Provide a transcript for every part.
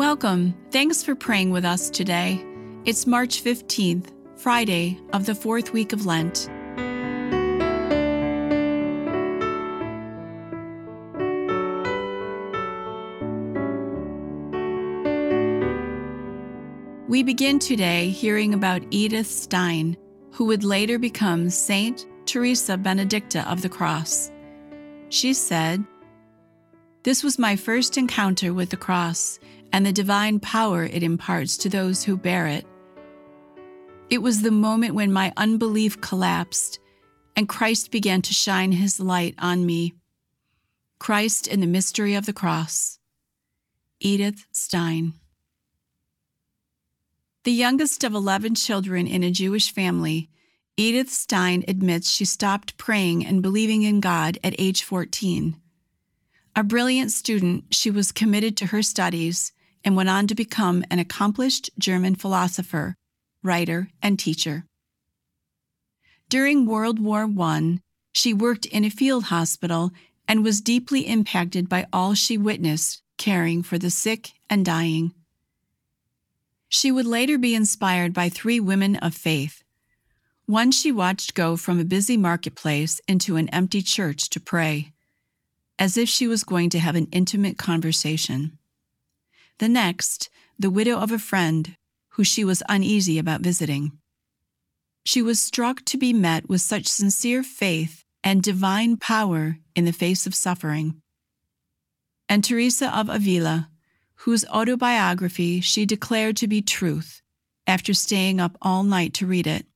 Welcome. Thanks for praying with us today. It's March 15th, Friday of the fourth week of Lent. We begin today hearing about Edith Stein, who would later become Saint Teresa Benedicta of the Cross. She said, "This was my first encounter with the cross and the divine power it imparts to those who bear it. It was the moment when my unbelief collapsed and Christ began to shine his light on me. Christ in the mystery of the cross." Edith Stein. The youngest of 11 children in a Jewish family, Edith Stein admits she stopped praying and believing in God at age 14. A brilliant student, she was committed to her studies and went on to become an accomplished German philosopher, writer, and teacher. During World War I, she worked in a field hospital and was deeply impacted by all she witnessed caring for the sick and dying. She would later be inspired by 3 women of faith. One she watched go from a busy marketplace into an empty church to pray, as if she was going to have an intimate conversation. The next, the widow of a friend who she was uneasy about visiting. She was struck to be met with such sincere faith and divine power in the face of suffering. And Teresa of Avila, whose autobiography she declared to be truth after staying up all night to read it.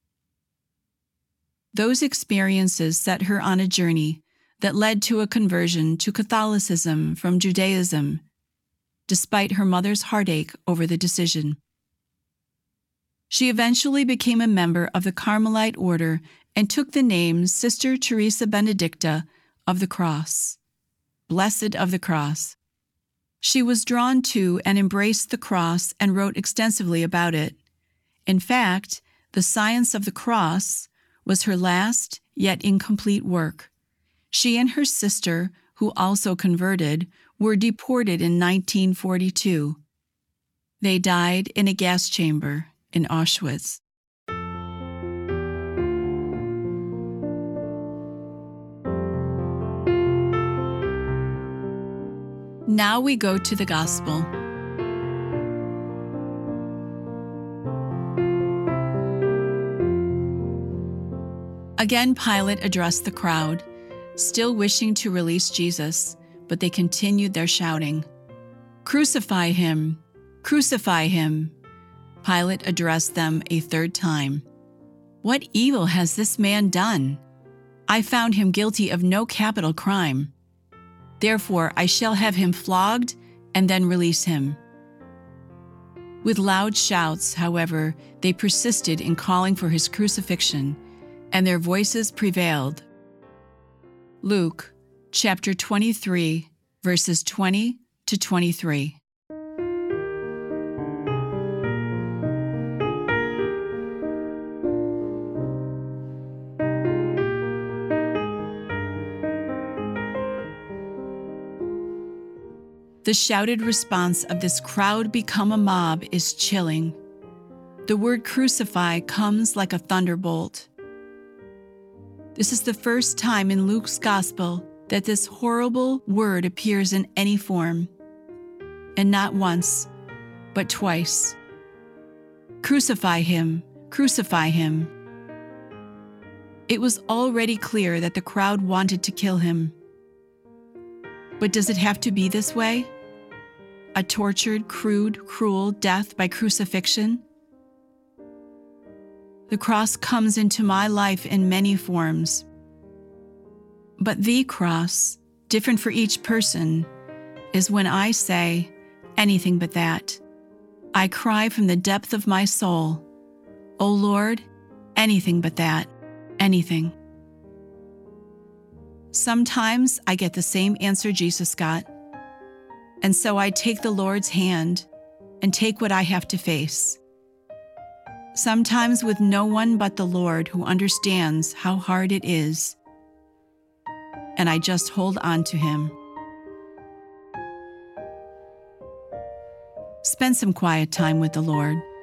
Those experiences set her on a journey that led to a conversion to Catholicism from Judaism, despite her mother's heartache over the decision. She eventually became a member of the Carmelite order and took the name Sister Teresa Benedicta of the Cross, Blessed of the Cross. She was drawn to and embraced the cross and wrote extensively about it. In fact, The Science of the Cross was her last yet incomplete work. She and her sister, who also converted, were deported in 1942. They died in a gas chamber in Auschwitz. Now we go to the Gospel. Again, Pilate addressed the crowd, still wishing to release Jesus, but they continued their shouting. "Crucify him! Crucify him!" Pilate addressed them a third time. "What evil has this man done? I found him guilty of no capital crime. Therefore, I shall have him flogged and then release him." With loud shouts, however, they persisted in calling for his crucifixion, and their voices prevailed. Luke, chapter 23, verses 20 to 23. The shouted response of this crowd become a mob is chilling. The word crucify comes like a thunderbolt. This is the first time in Luke's Gospel that this horrible word appears in any form, and not once, but twice. Crucify him, crucify him. It was already clear that the crowd wanted to kill him. But does it have to be this way? A tortured, crude, cruel death by crucifixion? The cross comes into my life in many forms. But the cross, different for each person, is when I say, anything but that. I cry from the depth of my soul, "O Lord, anything but that, anything." Sometimes I get the same answer Jesus got, and so I take the Lord's hand and take what I have to face. Sometimes with no one but the Lord who understands how hard it is, and I just hold on to him. Spend some quiet time with the Lord.